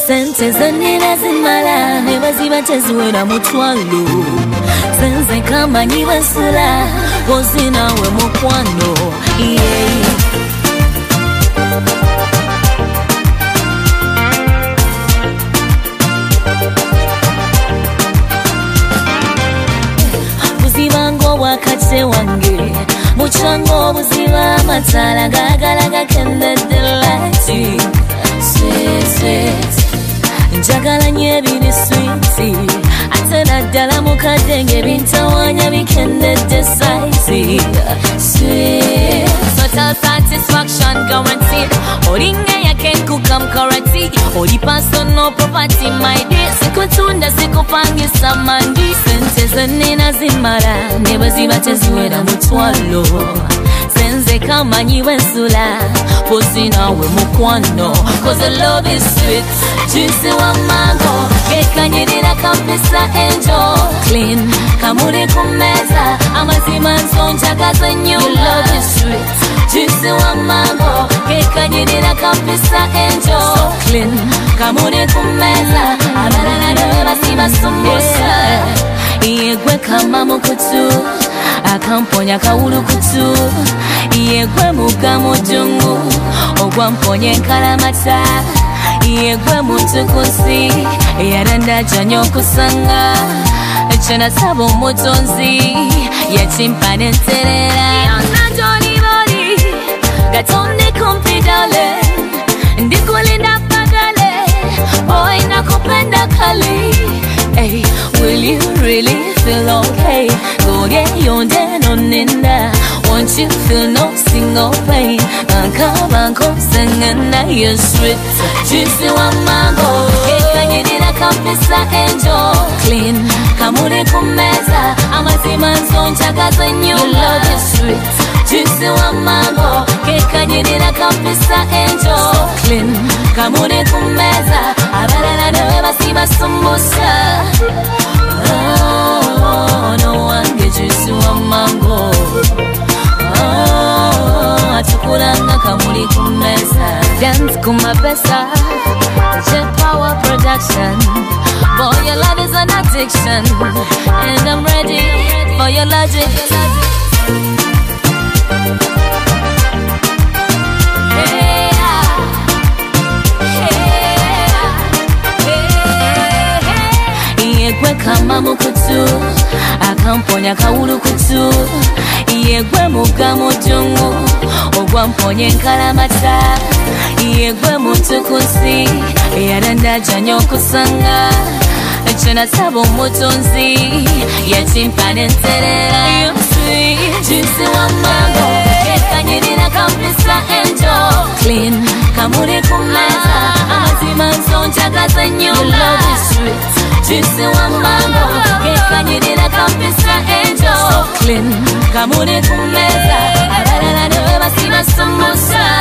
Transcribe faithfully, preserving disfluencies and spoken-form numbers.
Sente zenina zimala Neba ziba teziwera mutwalo Senze kama nyiwe sula Wozina we mukwano Yeah Buziba wakate wange Muchango buziba matala Gagala gakende delighty Sweet, sweet Njagala nye bini sweetie Atena dala mukadenge Bintawanya bikende decisive Sweet Total satisfaction guaranteed Oringa ya kenku come correcti Ori personal property my dear Sikutunda sikupangisa mandi Sente zenina zimara Neba ziba teziwera mutwalo Senze kama nyiwe nsula Posina we mukwano Cause the love is sweet Juicy wa mango Kekanyirira kampisa angel Clean Kamuri kumeza Amazima nsonja kaza nyo Your love is sweet Juicy wa mango Kekanyirira kampisa angel So clean Kamuri kumeza Abalala dewe basiba sumbusa Iyegwe kama mukutu Akamponya kawulu kutu Iyegwe muga mujungu Ogwa mponye nkalamata Iyegwe mutukusi Yaranda janyo kusanga Chana sabo mutonzi Yachimpane nterera Yonandoni body Gatonde kumpi dale Ndikulinda pagale Boy nakupenda kali Hey, will you really feel okay? Go get your den on ninda. Won't you feel no single pain? Banka banko singing na you're sweet. Juicy wa mango. Keka nyidina kampisa angel. Clean. Kamuri kumeza. Amazima nsonja kaza nyo. Your love is sweet. Juicy wa mango. Keka nyidina kampisa angel. So clean. Kamuri kumeza. Abalala dewe basiba sumbusa. Oh, no one gets juicy wa mango. Oh, atukulanga kamuli kumeza. Dance kumapesa. Jet Power Production. Boy, your love is an addiction. And I'm ready for your logic. Iyegwe kama mukutu Akamponya kawulu kutu Iyegwe muga mujungu Ogwa mponye nkalamata Iyegwe mutukusi Yaranda janyo kusanga Chana sabo mutonzi Yachimpane nterera You're sweet Juicy wa mango Kekanyirira kampisa angel Clean Kamuri kumeza Amazima nsonja kaza nyola Your love is sweet Juicy wa mango Kekanyirira kampisa angel So clean Kamuri kumeza Abalala dewe basiba sumbusa